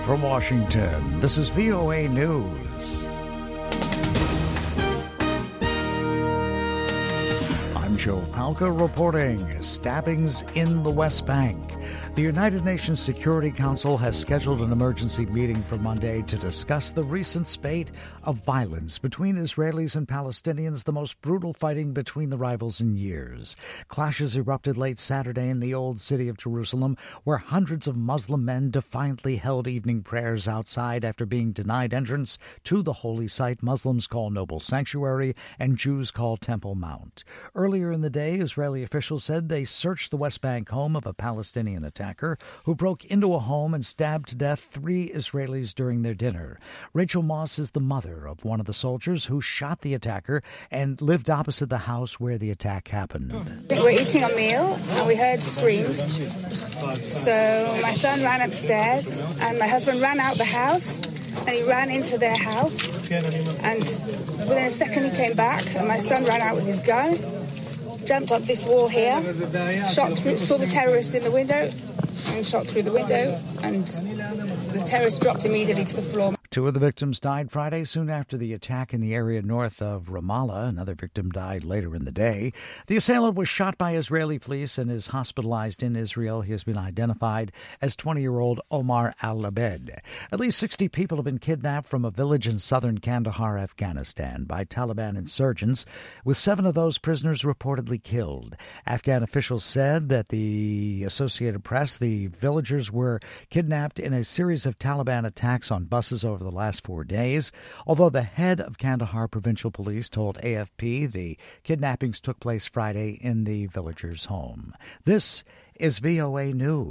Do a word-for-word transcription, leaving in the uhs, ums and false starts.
From Washington, this is V O A News. I'm Joe Palca reporting stabbings in the West Bank. The United Nations Security Council has scheduled an emergency meeting for Monday to discuss the recent spate of violence between Israelis and Palestinians, the most brutal fighting between the rivals in years. Clashes erupted late Saturday in the Old City of Jerusalem, where hundreds of Muslim men defiantly held evening prayers outside after being denied entrance to the holy site Muslims call Noble Sanctuary and Jews call Temple Mount. Earlier in the day, Israeli officials said they searched the West Bank home of a Palestinian attacker who broke into a home and stabbed to death three Israelis during their dinner. Rachel Moss is the mother of one of the soldiers who shot the attacker and lived opposite the house where the attack happened. We were eating a meal and we heard screams. So my son ran upstairs and my husband ran out the house and he ran into their house. And within a second he came back and my son ran out with his gun, jumped up this wall here, shot through, saw the terrorist in the window and shot through the window, and the terrorist dropped immediately to the floor. Two of the victims died Friday soon after the attack in the area north of Ramallah. Another victim died later in the day. The assailant was shot by Israeli police and is hospitalized in Israel. He has been identified as twenty-year-old Omar al-Abed. At least sixty people have been kidnapped from a village in southern Kandahar, Afghanistan, by Taliban insurgents, with seven of those prisoners reportedly killed. Afghan officials said that the Associated Press, the villagers were kidnapped in a series of Taliban attacks on buses over the last four days, although the head of Kandahar Provincial Police told A F P the kidnappings took place Friday in the villagers' home. This is V O A News.